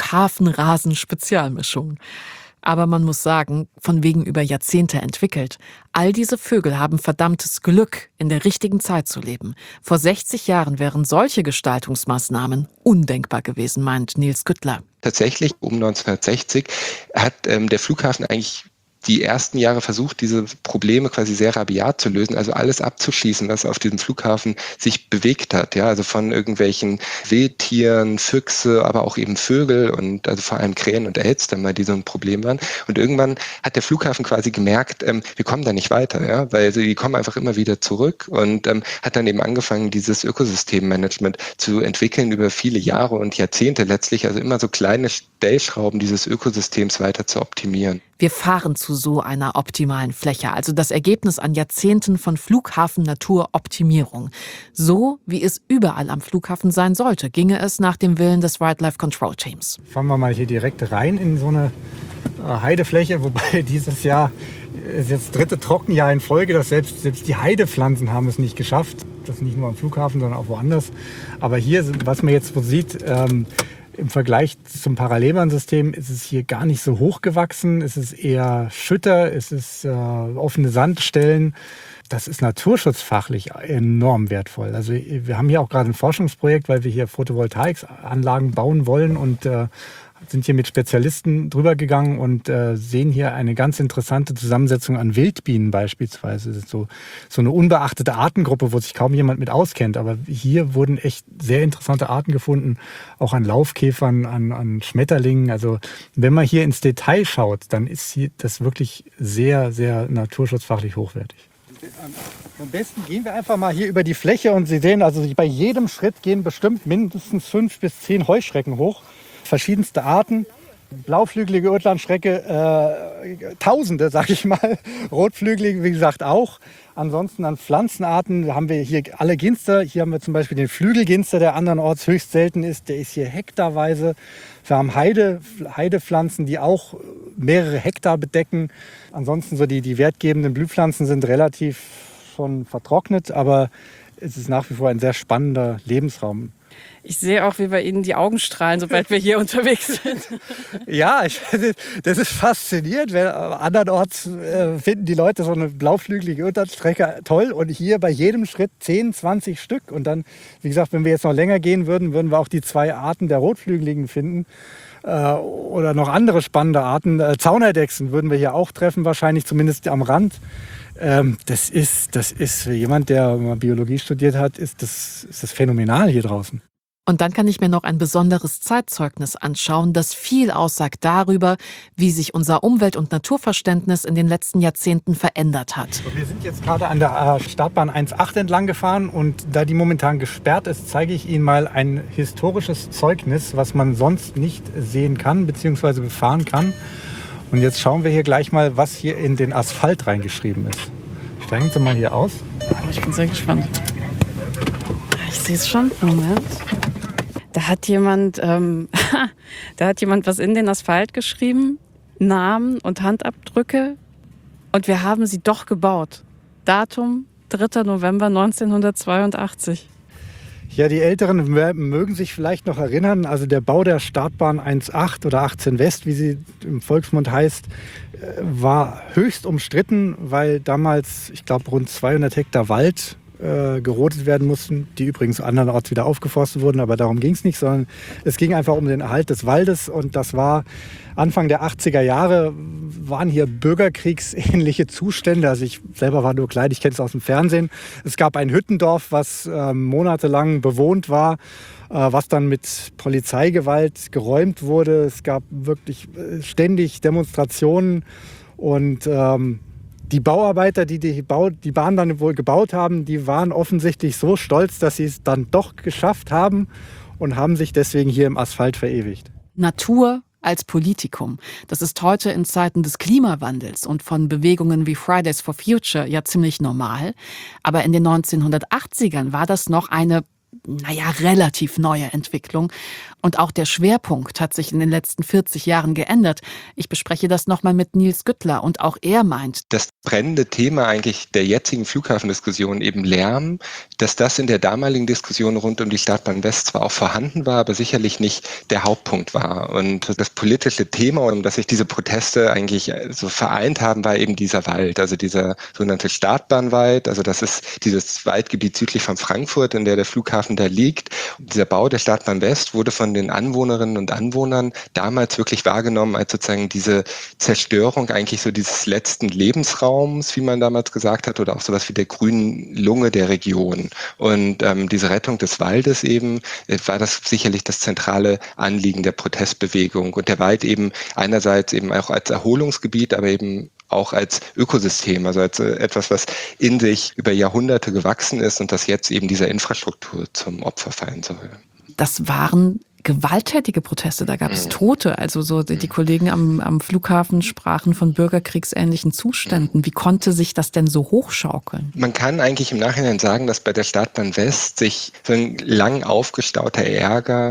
Flughafenrasen-Spezialmischung. Aber man muss sagen, von wegen über Jahrzehnte entwickelt. All diese Vögel haben verdammtes Glück, in der richtigen Zeit zu leben. Vor 60 Jahren wären solche Gestaltungsmaßnahmen undenkbar gewesen, meint Nils Güttler. Tatsächlich, um 1960 hat der Flughafen eigentlich die ersten Jahre versucht, diese Probleme quasi sehr rabiat zu lösen, also alles abzuschießen, was auf diesem Flughafen sich bewegt hat, ja, also von irgendwelchen Wildtieren, Füchse, aber auch eben Vögel und also vor allem Krähen und Elstern, die so ein Problem waren. Und irgendwann hat der Flughafen quasi gemerkt, wir kommen da nicht weiter, ja, weil die kommen einfach immer wieder zurück und hat dann eben angefangen, dieses Ökosystemmanagement zu entwickeln über viele Jahre und Jahrzehnte letztlich, also immer so kleine Stellschrauben dieses Ökosystems weiter zu optimieren. Wir fahren zu so einer optimalen Fläche, also das Ergebnis an Jahrzehnten von Flughafen-Naturoptimierung. So, wie es überall am Flughafen sein sollte, ginge es nach dem Willen des Wildlife Control Teams. Fahren wir mal hier direkt rein in so eine Heidefläche, wobei dieses Jahr ist jetzt das 3. Trockenjahr in Folge, dass selbst die Heidepflanzen haben es nicht geschafft. Das nicht nur am Flughafen, sondern auch woanders. Aber hier, was man jetzt so sieht, Im Vergleich zum Parallelbahnsystem ist es hier gar nicht so hoch gewachsen. Es ist eher Schütter, es ist offene Sandstellen. Das ist naturschutzfachlich enorm wertvoll. Also wir haben hier auch gerade ein Forschungsprojekt, weil wir hier Photovoltaikanlagen bauen wollen und sind hier mit Spezialisten drüber gegangen und sehen hier eine ganz interessante Zusammensetzung an Wildbienen beispielsweise. Das ist so eine unbeachtete Artengruppe, wo sich kaum jemand mit auskennt. Aber hier wurden echt sehr interessante Arten gefunden, auch an Laufkäfern, an Schmetterlingen. Also wenn man hier ins Detail schaut, dann ist hier das wirklich sehr, sehr naturschutzfachlich hochwertig. Am besten gehen wir einfach mal hier über die Fläche und Sie sehen, also bei jedem Schritt gehen bestimmt mindestens 5 bis 10 Heuschrecken hoch. Verschiedenste Arten, blauflügelige Urtlandschrecke, Tausende, sag ich mal, rotflügelige, wie gesagt, auch. Ansonsten an Pflanzenarten haben wir hier alle Ginster. Hier haben wir zum Beispiel den Flügelginster, der andernorts höchst selten ist. Der ist hier hektarweise. Wir haben Heidepflanzen, die auch mehrere Hektar bedecken. Ansonsten so die wertgebenden Blühpflanzen sind relativ schon vertrocknet, aber es ist nach wie vor ein sehr spannender Lebensraum. Ich sehe auch, wie bei Ihnen die Augen strahlen, sobald wir hier unterwegs sind. Ja, das ist faszinierend, weil andernorts finden die Leute so eine blauflügelige Urtlandstrecke toll und hier bei jedem Schritt 10, 20 Stück. Und dann, wie gesagt, wenn wir jetzt noch länger gehen würden wir auch die 2 Arten der Rotflügeligen finden oder noch andere spannende Arten. Zauneidechsen würden wir hier auch treffen, wahrscheinlich zumindest am Rand. Das ist für jemand, der mal Biologie studiert hat, ist das phänomenal hier draußen. Und dann kann ich mir noch ein besonderes Zeitzeugnis anschauen, das viel aussagt darüber, wie sich unser Umwelt- und Naturverständnis in den letzten Jahrzehnten verändert hat. Wir sind jetzt gerade an der Startbahn 1.8 entlang gefahren und da die momentan gesperrt ist, zeige ich Ihnen mal ein historisches Zeugnis, was man sonst nicht sehen kann bzw. befahren kann. Und jetzt schauen wir hier gleich mal, was hier in den Asphalt reingeschrieben ist. Steigen Sie mal hier aus. Ich bin sehr gespannt. Ich sehe es schon. Moment. Da hat jemand was in den Asphalt geschrieben, Namen und Handabdrücke. Und wir haben sie doch gebaut. Datum 3. November 1982. Ja, die Älteren mögen sich vielleicht noch erinnern, also der Bau der Startbahn 1.8 oder 18 West, wie sie im Volksmund heißt, war höchst umstritten, weil damals, ich glaube, rund 200 Hektar Wald gerodet werden mussten, die übrigens andernorts wieder aufgeforstet wurden, aber darum ging es nicht, sondern es ging einfach um den Erhalt des Waldes und das war Anfang der 80er Jahre, waren hier bürgerkriegsähnliche Zustände, also ich selber war nur klein, ich kenne es aus dem Fernsehen. Es gab ein Hüttendorf, was monatelang bewohnt war, was dann mit Polizeigewalt geräumt wurde. Es gab wirklich ständig Demonstrationen und die Bauarbeiter, die Bahn dann wohl gebaut haben, die waren offensichtlich so stolz, dass sie es dann doch geschafft haben und haben sich deswegen hier im Asphalt verewigt. Natur als Politikum. Das ist heute in Zeiten des Klimawandels und von Bewegungen wie Fridays for Future ja ziemlich normal. Aber in den 1980ern war das noch eine relativ neue Entwicklung. Und auch der Schwerpunkt hat sich in den letzten 40 Jahren geändert. Ich bespreche das nochmal mit Nils Güttler und auch er meint, das brennende Thema eigentlich der jetzigen Flughafendiskussion, eben Lärm, dass das in der damaligen Diskussion rund um die Startbahn West zwar auch vorhanden war, aber sicherlich nicht der Hauptpunkt war. Und das politische Thema, um das sich diese Proteste eigentlich so vereint haben, war eben dieser Wald, also dieser sogenannte Startbahnwald. Also das ist dieses Waldgebiet südlich von Frankfurt, in der Flughafen da liegt. Und dieser Bau der Startbahn West wurde von den Anwohnerinnen und Anwohnern damals wirklich wahrgenommen als sozusagen diese Zerstörung eigentlich so dieses letzten Lebensraums, wie man damals gesagt hat, oder auch sowas wie der grünen Lunge der Region. Und diese Rettung des Waldes eben, war das sicherlich das zentrale Anliegen der Protestbewegung. Und der Wald eben einerseits eben auch als Erholungsgebiet, aber eben auch als Ökosystem, also als etwas, was in sich über Jahrhunderte gewachsen ist und das jetzt eben dieser Infrastruktur zum Opfer fallen soll. Das waren gewalttätige Proteste, da gab es Tote. Also so die Kollegen am Flughafen sprachen von bürgerkriegsähnlichen Zuständen. Wie konnte sich das denn so hochschaukeln? Man kann eigentlich im Nachhinein sagen, dass bei der Startbahn West sich so ein lang aufgestauter Ärger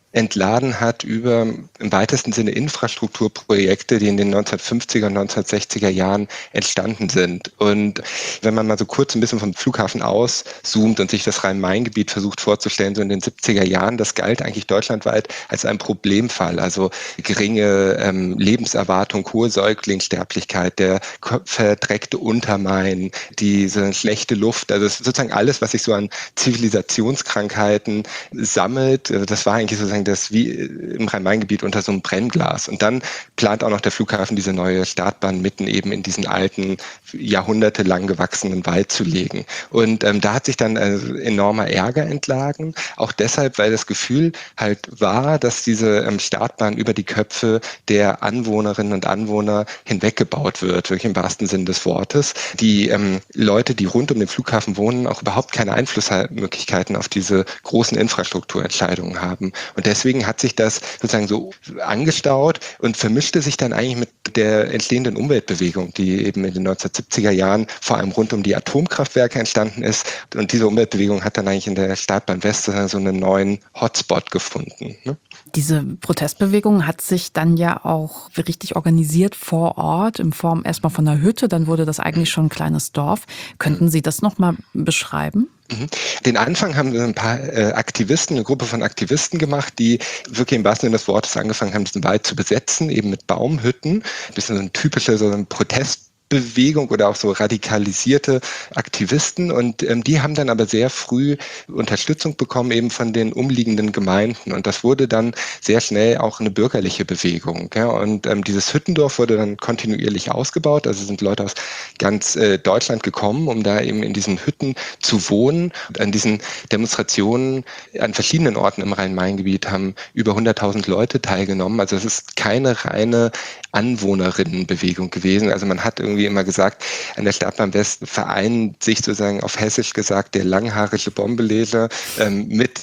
entladen hat über im weitesten Sinne Infrastrukturprojekte, die in den 1950er und 1960er Jahren entstanden sind. Und wenn man mal so kurz ein bisschen vom Flughafen auszoomt und sich das Rhein-Main-Gebiet versucht vorzustellen, so in den 70er Jahren, das galt eigentlich deutschlandweit als ein Problemfall. Also geringe Lebenserwartung, hohe Säuglingssterblichkeit, der verdreckte Untermain, diese schlechte Luft, also sozusagen alles, was sich so an Zivilisationskrankheiten sammelt, das war eigentlich sozusagen das wie im Rhein-Main-Gebiet unter so einem Brennglas. Und dann plant auch noch der Flughafen diese neue Startbahn mitten eben in diesen alten, jahrhundertelang gewachsenen Wald zu legen. Und da hat sich dann enormer Ärger entladen, auch deshalb, weil das Gefühl halt war, dass diese Startbahn über die Köpfe der Anwohnerinnen und Anwohner hinweggebaut wird, wirklich im wahrsten Sinne des Wortes. Die Leute, die rund um den Flughafen wohnen, auch überhaupt keine Einflussmöglichkeiten auf diese großen Infrastrukturentscheidungen haben. Und deswegen hat sich das sozusagen so angestaut und vermischte sich dann eigentlich mit der entstehenden Umweltbewegung, die eben in den 1970er Jahren vor allem rund um die Atomkraftwerke entstanden ist. Und diese Umweltbewegung hat dann eigentlich in der Startbahn West so einen neuen Hotspot gefunden. Ne? Diese Protestbewegung hat sich dann ja auch richtig organisiert vor Ort, in Form erstmal von einer Hütte, dann wurde das eigentlich schon ein kleines Dorf. Könnten Sie das nochmal beschreiben? Den Anfang haben ein paar Aktivisten, eine Gruppe von Aktivisten gemacht, die wirklich im wahrsten Sinne des Wortes angefangen haben, diesen Wald zu besetzen, eben mit Baumhütten. Ein bisschen so ein typischer so ein Protestbewegung oder auch so radikalisierte Aktivisten, und die haben dann aber sehr früh Unterstützung bekommen eben von den umliegenden Gemeinden, und das wurde dann sehr schnell auch eine bürgerliche Bewegung. Ja? Und dieses Hüttendorf wurde dann kontinuierlich ausgebaut, also sind Leute aus ganz Deutschland gekommen, um da eben in diesen Hütten zu wohnen. Und an diesen Demonstrationen an verschiedenen Orten im Rhein-Main-Gebiet haben über 100.000 Leute teilgenommen, also es ist keine reine Anwohnerinnenbewegung gewesen, also man hat irgendwie immer gesagt, an der Startbahn West vereint sich sozusagen auf Hessisch gesagt der langhaarige Bombeleser mit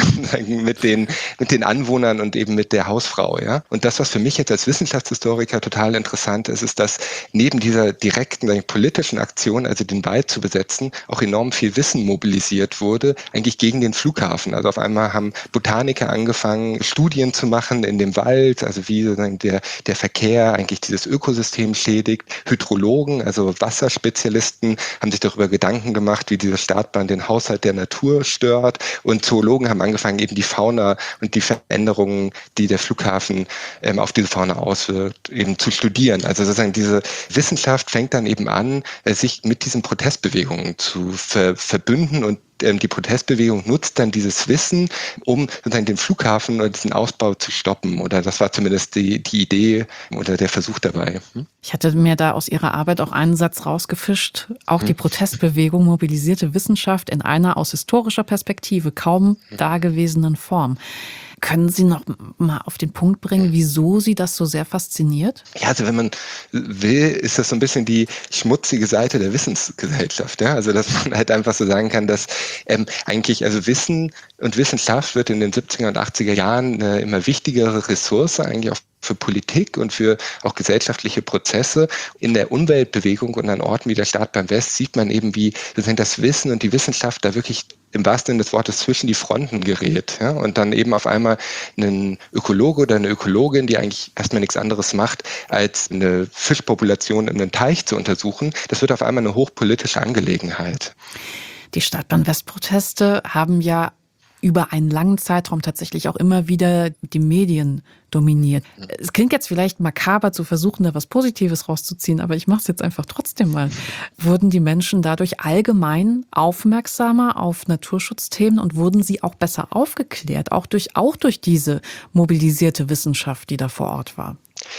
den Anwohnern und eben mit der Hausfrau. Ja? Und das, was für mich jetzt als Wissenschaftshistoriker total interessant ist, ist, dass neben dieser direkten politischen Aktion, also den Wald zu besetzen, auch enorm viel Wissen mobilisiert wurde, eigentlich gegen den Flughafen. Also auf einmal haben Botaniker angefangen, Studien zu machen in dem Wald, also wie sozusagen der Verkehr eigentlich dieses Ökosystem schädigt. Hydrologen, also Wasserspezialisten, haben sich darüber Gedanken gemacht, wie diese Startbahn den Haushalt der Natur stört. Und Zoologen haben angefangen, eben die Fauna und die Veränderungen, die der Flughafen auf diese Fauna auswirkt, eben zu studieren. Also sozusagen diese Wissenschaft fängt dann eben an, sich mit diesen Protestbewegungen zu verbünden, und die Protestbewegung nutzt dann dieses Wissen, um sozusagen den Flughafen oder diesen Ausbau zu stoppen. Oder das war zumindest die Idee oder der Versuch dabei. Ich hatte mir da aus Ihrer Arbeit auch einen Satz rausgefischt. Auch die Protestbewegung mobilisierte Wissenschaft in einer aus historischer Perspektive kaum dagewesenen Form. Können Sie noch mal auf den Punkt bringen, wieso Sie das so sehr fasziniert? Ja, also wenn man will, ist das so ein bisschen die schmutzige Seite der Wissensgesellschaft. Ja? Also dass man halt einfach so sagen kann, dass eigentlich also Wissen und Wissenschaft wird in den 70er und 80er Jahren eine immer wichtigere Ressource, eigentlich auch für Politik und für auch gesellschaftliche Prozesse. In der Umweltbewegung und an Orten wie der Startbahn West sieht man eben, wie das Wissen und die Wissenschaft da wirklich im wahrsten Sinne des Wortes zwischen die Fronten gerät. Ja? Und dann eben auf einmal ein Ökologe oder eine Ökologin, die eigentlich erstmal nichts anderes macht, als eine Fischpopulation in einem Teich zu untersuchen, das wird auf einmal eine hochpolitische Angelegenheit. Die Startbahn West-Proteste haben ja über einen langen Zeitraum tatsächlich auch immer wieder die Medien dominiert. Es klingt jetzt vielleicht makaber zu versuchen, da was Positives rauszuziehen, aber ich mache es jetzt einfach trotzdem mal. Wurden die Menschen dadurch allgemein aufmerksamer auf Naturschutzthemen und wurden sie auch besser aufgeklärt, auch durch diese mobilisierte Wissenschaft, die da vor Ort war?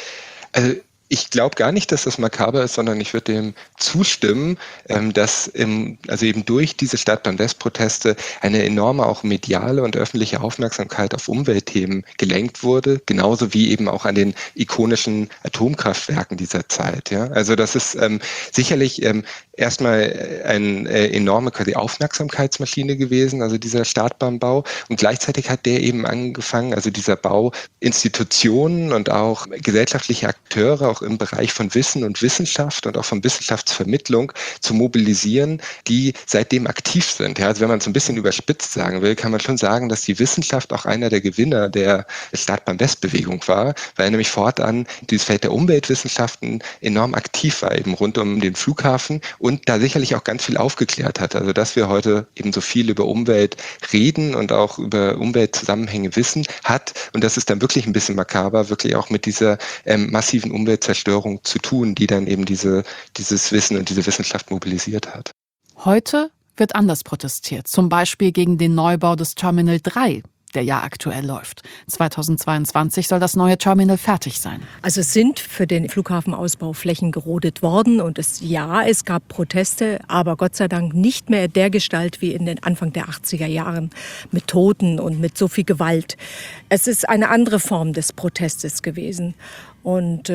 Also ich glaube gar nicht, dass das makaber ist, sondern ich würde dem zustimmen, dass also eben durch diese Startbahn West-Proteste eine enorme auch mediale und öffentliche Aufmerksamkeit auf Umweltthemen gelenkt wurde, genauso wie eben auch an den ikonischen Atomkraftwerken dieser Zeit. Ja? Also das ist sicherlich erstmal eine enorme quasi Aufmerksamkeitsmaschine gewesen, also dieser Startbahnbau. Und gleichzeitig hat der eben angefangen, also dieser Bau, Institutionen und auch gesellschaftliche Akteure auch im Bereich von Wissen und Wissenschaft und auch von Wissenschaftsvermittlung zu mobilisieren, die seitdem aktiv sind. Ja, also wenn man es ein bisschen überspitzt sagen will, kann man schon sagen, dass die Wissenschaft auch einer der Gewinner der Start-Bahn-West-Bewegung war, weil nämlich fortan dieses Feld der Umweltwissenschaften enorm aktiv war, eben rund um den Flughafen und da sicherlich auch ganz viel aufgeklärt hat. Also dass wir heute eben so viel über Umwelt reden und auch über Umweltzusammenhänge wissen hat. Und das ist dann wirklich ein bisschen makaber, wirklich auch mit dieser massiven Umweltzerstörung zu tun, die dann eben dieses Wissen und diese Wissenschaft mobilisiert hat. Heute wird anders protestiert, zum Beispiel gegen den Neubau des Terminal 3, der ja aktuell läuft. 2022 soll das neue Terminal fertig sein. Also es sind für den Flughafenausbau Flächen gerodet worden und es gab Proteste, aber Gott sei Dank nicht mehr der Gestalt wie in den Anfang der 80er Jahren mit Toten und mit so viel Gewalt. Es ist eine andere Form des Protestes gewesen und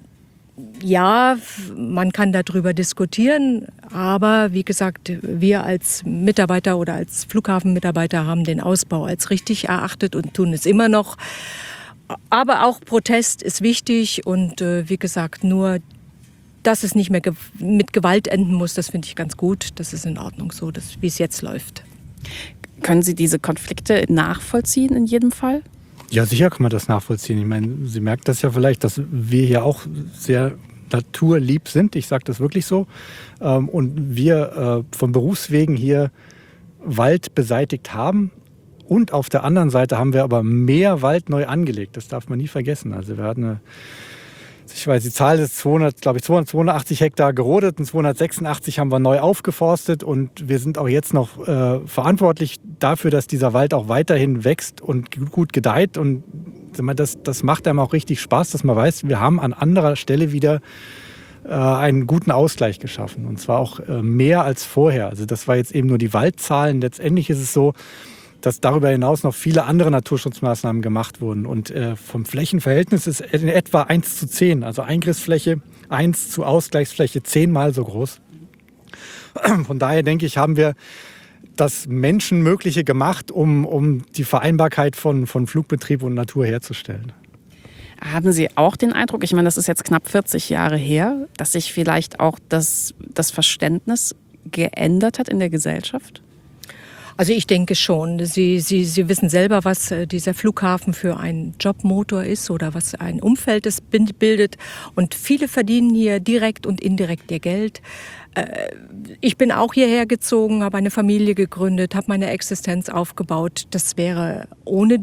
ja, man kann darüber diskutieren, aber wie gesagt, wir als Mitarbeiter oder als Flughafenmitarbeiter haben den Ausbau als richtig erachtet und tun es immer noch. Aber auch Protest ist wichtig und wie gesagt, nur, dass es nicht mehr mit Gewalt enden muss, das finde ich ganz gut. Das ist in Ordnung so, wie es jetzt läuft. Können Sie diese Konflikte nachvollziehen in jedem Fall? Ja, sicher kann man das nachvollziehen. Ich meine, Sie merken das ja vielleicht, dass wir hier auch sehr naturlieb sind. Ich sage das wirklich so. Und wir von Berufswegen hier Wald beseitigt haben. Und auf der anderen Seite haben wir aber mehr Wald neu angelegt. Das darf man nie vergessen. Also wir hatten die Zahl ist 282 Hektar gerodet und 286 haben wir neu aufgeforstet und wir sind auch jetzt noch verantwortlich dafür, dass dieser Wald auch weiterhin wächst und gut gedeiht und das macht einem auch richtig Spaß, dass man weiß, wir haben an anderer Stelle wieder einen guten Ausgleich geschaffen und zwar auch mehr als vorher. Also das war jetzt eben nur die Waldzahlen. Letztendlich ist es so, dass darüber hinaus noch viele andere Naturschutzmaßnahmen gemacht wurden. Und vom Flächenverhältnis ist in etwa 1:10, also Eingriffsfläche 1 zu Ausgleichsfläche 10-mal so groß. Von daher denke ich, haben wir das Menschenmögliche gemacht, um die Vereinbarkeit von Flugbetrieb und Natur herzustellen. Haben Sie auch den Eindruck, ich meine, das ist jetzt knapp 40 Jahre her, dass sich vielleicht auch das Verständnis geändert hat in der Gesellschaft? Also ich denke schon. Sie wissen selber, was dieser Flughafen für ein Jobmotor ist oder was ein Umfeld es bildet. Und viele verdienen hier direkt und indirekt ihr Geld. Ich bin auch hierher gezogen, habe eine Familie gegründet, habe meine Existenz aufgebaut. Das wäre ohne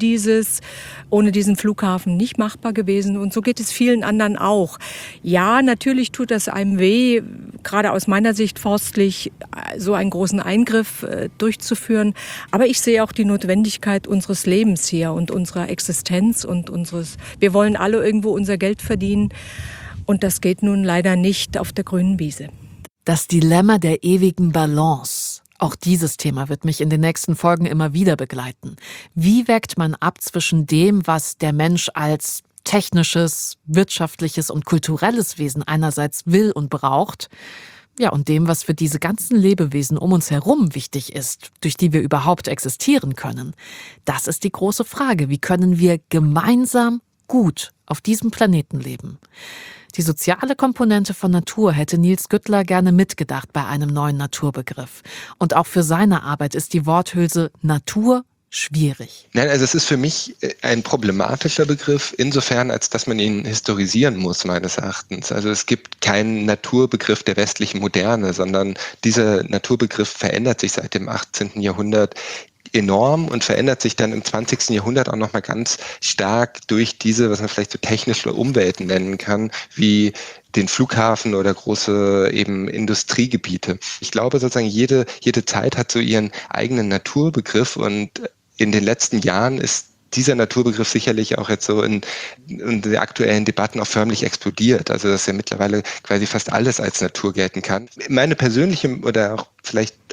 diesen Flughafen nicht machbar gewesen. Und so geht es vielen anderen auch. Ja, natürlich tut das einem weh, gerade aus meiner Sicht forstlich, so einen großen Eingriff durchzuführen. Aber ich sehe auch die Notwendigkeit unseres Lebens hier und unserer Existenz und wir wollen alle irgendwo unser Geld verdienen. Und das geht nun leider nicht auf der grünen Wiese. Das Dilemma der ewigen Balance. Auch dieses Thema wird mich in den nächsten Folgen immer wieder begleiten. Wie wägt man ab zwischen dem, was der Mensch als technisches, wirtschaftliches und kulturelles Wesen einerseits will und braucht, ja, und dem, was für diese ganzen Lebewesen um uns herum wichtig ist, durch die wir überhaupt existieren können? Das ist die große Frage. Wie können wir gemeinsam gut auf diesem Planeten leben? Die soziale Komponente von Natur hätte Nils Güttler gerne mitgedacht bei einem neuen Naturbegriff. Und auch für seine Arbeit ist die Worthülse Natur schwierig. Nein, also es ist für mich ein problematischer Begriff, insofern, als dass man ihn historisieren muss, meines Erachtens. Also es gibt keinen Naturbegriff der westlichen Moderne, sondern dieser Naturbegriff verändert sich seit dem 18. Jahrhundert enorm und verändert sich dann im 20. Jahrhundert auch nochmal ganz stark durch diese, was man vielleicht so technische Umwelten nennen kann, wie den Flughafen oder große eben Industriegebiete. Ich glaube sozusagen, jede Zeit hat so ihren eigenen Naturbegriff und in den letzten Jahren ist dieser Naturbegriff sicherlich auch jetzt so in den aktuellen Debatten auch förmlich explodiert. Also dass ja mittlerweile quasi fast alles als Natur gelten kann. Meine persönliche oder auch vielleicht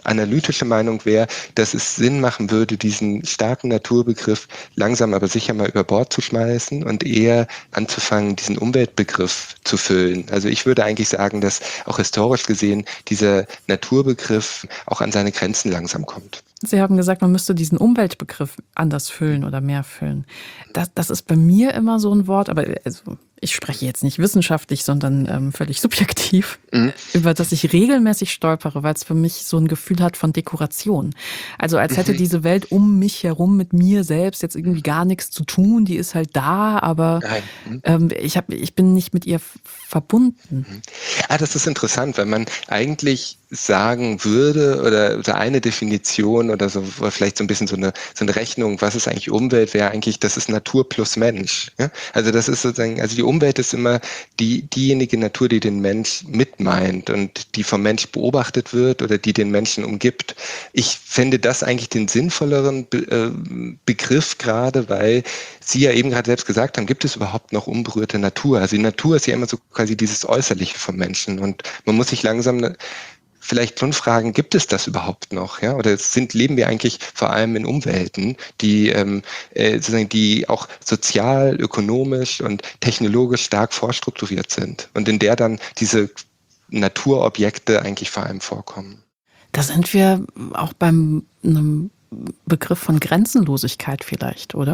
analytische Meinung wäre, dass es Sinn machen würde, diesen starken Naturbegriff langsam aber sicher mal über Bord zu schmeißen und eher anzufangen, diesen Umweltbegriff zu füllen. Also ich würde eigentlich sagen, dass auch historisch gesehen dieser Naturbegriff auch an seine Grenzen langsam kommt. Sie haben gesagt, man müsste diesen Umweltbegriff anders füllen oder mehr füllen. Das ist bei mir immer so ein Wort, aber also ich spreche jetzt nicht wissenschaftlich, sondern völlig subjektiv, über das ich regelmäßig stolpere, weil es für mich so ein Gefühl hat von Dekoration. Also als hätte diese Welt um mich herum mit mir selbst jetzt irgendwie gar nichts zu tun. Die ist halt da, aber ich bin nicht mit ihr verbunden. Das ist interessant, weil man eigentlich sagen würde oder eine Definition oder so, oder vielleicht so ein bisschen so eine Rechnung, was ist eigentlich Umwelt, wäre eigentlich, das ist Natur plus Mensch. Ja? Also das ist sozusagen, also die Umwelt ist immer diejenige Natur, die den Mensch mitmeint und die vom Mensch beobachtet wird oder die den Menschen umgibt. Ich finde das eigentlich den sinnvolleren Begriff gerade, weil Sie ja eben gerade selbst gesagt haben, gibt es überhaupt noch unberührte Natur? Also die Natur ist ja immer so quasi dieses Äußerliche vom Menschen und man muss sich langsam vielleicht schon fragen, gibt es das überhaupt noch? Ja? Oder leben wir eigentlich vor allem in Umwelten, die sozusagen die auch sozial, ökonomisch und technologisch stark vorstrukturiert sind und in der dann diese Naturobjekte eigentlich vor allem vorkommen? Da sind wir auch beim einem Begriff von Grenzenlosigkeit vielleicht, oder?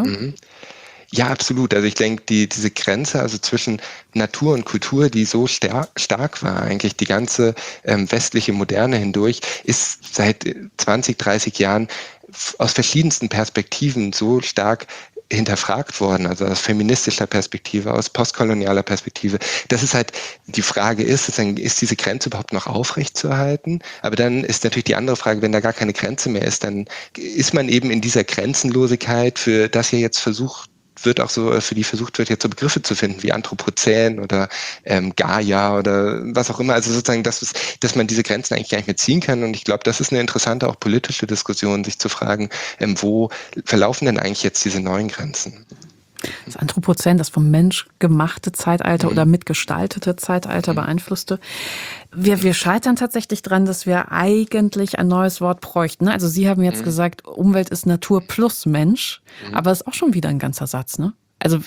Ja, absolut. Also ich denke, diese Grenze also zwischen Natur und Kultur, die so stark war, eigentlich die ganze westliche Moderne hindurch, ist seit 20, 30 Jahren aus verschiedensten Perspektiven so stark hinterfragt worden, also aus feministischer Perspektive, aus postkolonialer Perspektive, dass es halt die Frage ist diese Grenze überhaupt noch aufrechtzuerhalten? Aber dann ist natürlich die andere Frage, wenn da gar keine Grenze mehr ist, dann ist man eben in dieser Grenzenlosigkeit, für das hier jetzt versucht wird, jetzt so Begriffe zu finden wie Anthropozän oder Gaia oder was auch immer. Also sozusagen, dass man diese Grenzen eigentlich gar nicht mehr ziehen kann. Und ich glaube, das ist eine interessante auch politische Diskussion, sich zu fragen, wo verlaufen denn eigentlich jetzt diese neuen Grenzen? Das Anthropozän, das vom Mensch gemachte Zeitalter oder mitgestaltete Zeitalter beeinflusste. Wir scheitern tatsächlich dran, dass wir eigentlich ein neues Wort bräuchten. Also Sie haben jetzt gesagt, Umwelt ist Natur plus Mensch, aber ist auch schon wieder ein ganzer Satz, ne? Also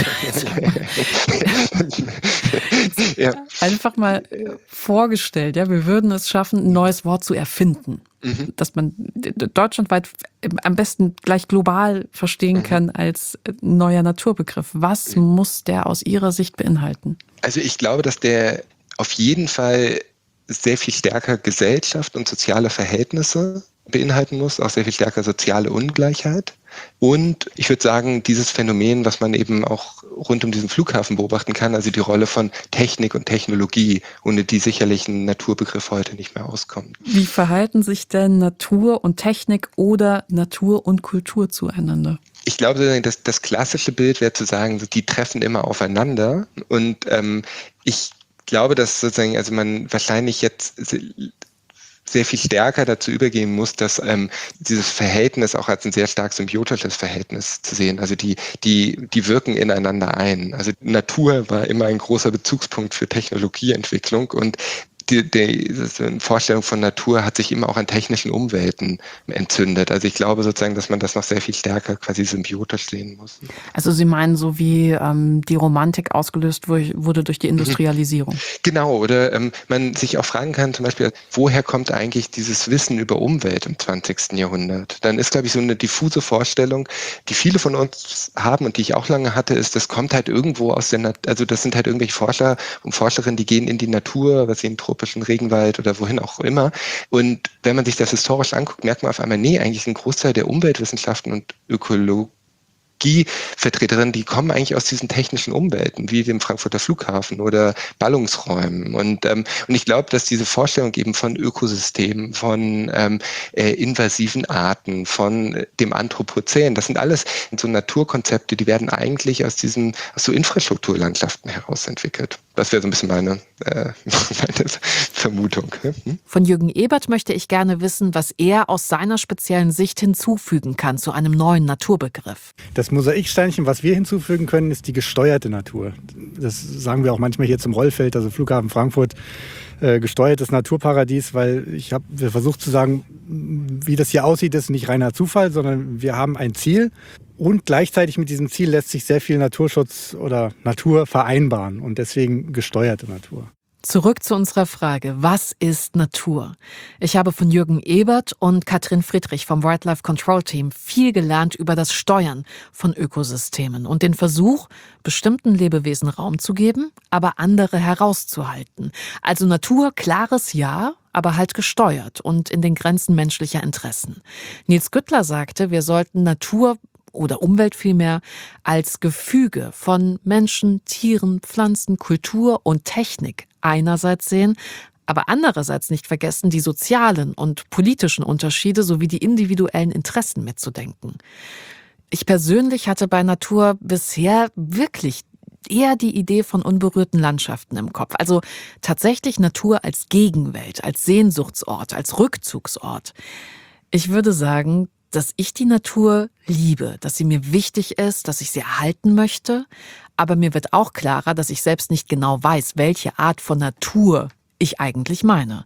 ja. Einfach mal vorgestellt, ja, wir würden es schaffen, ein neues Wort zu erfinden, dass man deutschlandweit am besten gleich global verstehen kann als neuer Naturbegriff. Was muss der aus Ihrer Sicht beinhalten? Also ich glaube, dass der auf jeden Fall sehr viel stärker Gesellschaft und soziale Verhältnisse beinhalten muss, auch sehr viel stärker soziale Ungleichheit. Und ich würde sagen, dieses Phänomen, was man eben auch rund um diesen Flughafen beobachten kann, also die Rolle von Technik und Technologie, ohne die sicherlich ein Naturbegriff heute nicht mehr auskommt. Wie verhalten sich denn Natur und Technik oder Natur und Kultur zueinander? Ich glaube, das klassische Bild wäre zu sagen, die treffen immer aufeinander. Und ich glaube, dass sozusagen, also man wahrscheinlich jetzt sehr viel stärker dazu übergehen muss, dass dieses Verhältnis auch als ein sehr stark symbiotisches Verhältnis zu sehen. Also die wirken ineinander ein. Also Natur war immer ein großer Bezugspunkt für Technologieentwicklung und die Vorstellung von Natur hat sich immer auch an technischen Umwelten entzündet. Also ich glaube sozusagen, dass man das noch sehr viel stärker quasi symbiotisch sehen muss. Also Sie meinen, so wie die Romantik ausgelöst wurde durch die Industrialisierung? Genau, oder man sich auch fragen kann, zum Beispiel, woher kommt eigentlich dieses Wissen über Umwelt im 20. Jahrhundert? Dann ist, glaube ich, so eine diffuse Vorstellung, die viele von uns haben und die ich auch lange hatte, ist, das kommt halt irgendwo aus der Natur, also das sind halt irgendwelche Forscher und Forscherinnen, die gehen in die Natur, was sie in tropischen Regenwald oder wohin auch immer. Und wenn man sich das historisch anguckt, merkt man auf einmal, nee, eigentlich ein Großteil der Umweltwissenschaften und Ökologievertreterinnen, die kommen eigentlich aus diesen technischen Umwelten, wie dem Frankfurter Flughafen oder Ballungsräumen. Und ich glaube, dass diese Vorstellung eben von Ökosystemen, von invasiven Arten, von dem Anthropozän, das sind alles so Naturkonzepte, die werden eigentlich aus so Infrastrukturlandschaften heraus entwickelt. Das wäre so ein bisschen meine Vermutung. Von Jürgen Ebert möchte ich gerne wissen, was er aus seiner speziellen Sicht hinzufügen kann zu einem neuen Naturbegriff. Das Mosaiksteinchen, was wir hinzufügen können, ist die gesteuerte Natur. Das sagen wir auch manchmal hier zum Rollfeld, also Flughafen Frankfurt. gesteuertes Naturparadies, weil ich habe versucht zu sagen, wie das hier aussieht, ist nicht reiner Zufall, sondern wir haben ein Ziel und gleichzeitig mit diesem Ziel lässt sich sehr viel Naturschutz oder Natur vereinbaren und deswegen gesteuerte Natur. Zurück zu unserer Frage, was ist Natur? Ich habe von Jürgen Ebert und Katrin Friedrich vom Wildlife Control Team viel gelernt über das Steuern von Ökosystemen und den Versuch, bestimmten Lebewesen Raum zu geben, aber andere herauszuhalten. Also Natur, klares Ja, aber halt gesteuert und in den Grenzen menschlicher Interessen. Nils Güttler sagte, wir sollten Natur oder Umwelt vielmehr als Gefüge von Menschen, Tieren, Pflanzen, Kultur und Technik einerseits sehen, aber andererseits nicht vergessen, die sozialen und politischen Unterschiede sowie die individuellen Interessen mitzudenken. Ich persönlich hatte bei Natur bisher wirklich eher die Idee von unberührten Landschaften im Kopf. Also tatsächlich Natur als Gegenwelt, als Sehnsuchtsort, als Rückzugsort. Ich würde sagen, dass ich die Natur liebe, dass sie mir wichtig ist, dass ich sie erhalten möchte. Aber mir wird auch klarer, dass ich selbst nicht genau weiß, welche Art von Natur ich eigentlich meine.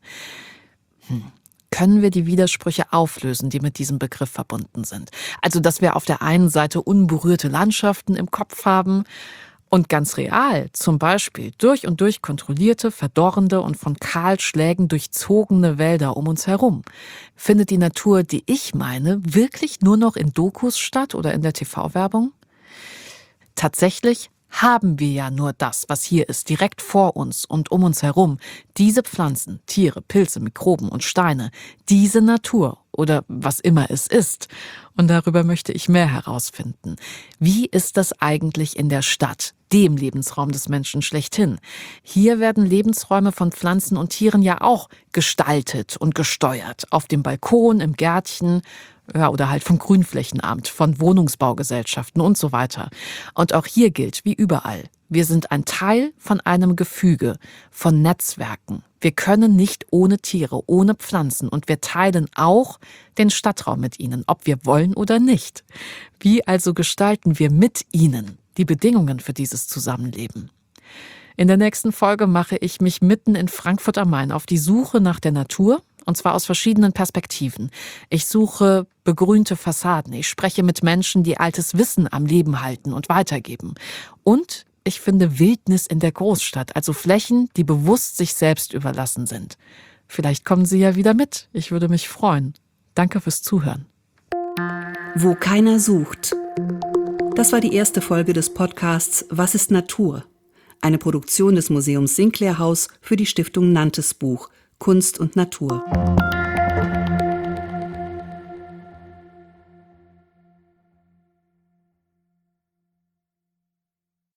Können wir die Widersprüche auflösen, die mit diesem Begriff verbunden sind? Also, dass wir auf der einen Seite unberührte Landschaften im Kopf haben und ganz real, zum Beispiel durch und durch kontrollierte, verdorrende und von Kahlschlägen durchzogene Wälder um uns herum. Findet die Natur, die ich meine, wirklich nur noch in Dokus statt oder in der TV-Werbung? Tatsächlich haben wir ja nur das, was hier ist, direkt vor uns und um uns herum. Diese Pflanzen, Tiere, Pilze, Mikroben und Steine, diese Natur oder was immer es ist. Und darüber möchte ich mehr herausfinden. Wie ist das eigentlich in der Stadt, dem Lebensraum des Menschen schlechthin? Hier werden Lebensräume von Pflanzen und Tieren ja auch gestaltet und gesteuert. Auf dem Balkon, im Gärtchen, ja, oder halt vom Grünflächenamt, von Wohnungsbaugesellschaften und so weiter. Und auch hier gilt, wie überall, wir sind ein Teil von einem Gefüge, von Netzwerken. Wir können nicht ohne Tiere, ohne Pflanzen und wir teilen auch den Stadtraum mit ihnen, ob wir wollen oder nicht. Wie also gestalten wir mit ihnen die Bedingungen für dieses Zusammenleben? In der nächsten Folge mache ich mich mitten in Frankfurt am Main auf die Suche nach der Natur, und zwar aus verschiedenen Perspektiven. Ich suche begrünte Fassaden, ich spreche mit Menschen, die altes Wissen am Leben halten und weitergeben. Und ich finde Wildnis in der Großstadt, also Flächen, die bewusst sich selbst überlassen sind. Vielleicht kommen Sie ja wieder mit, ich würde mich freuen. Danke fürs Zuhören. Wo keiner sucht. Das war die erste Folge des Podcasts Was ist Natur? Eine Produktion des Museums Sinclair Haus für die Stiftung Nantes Buch Kunst und Natur.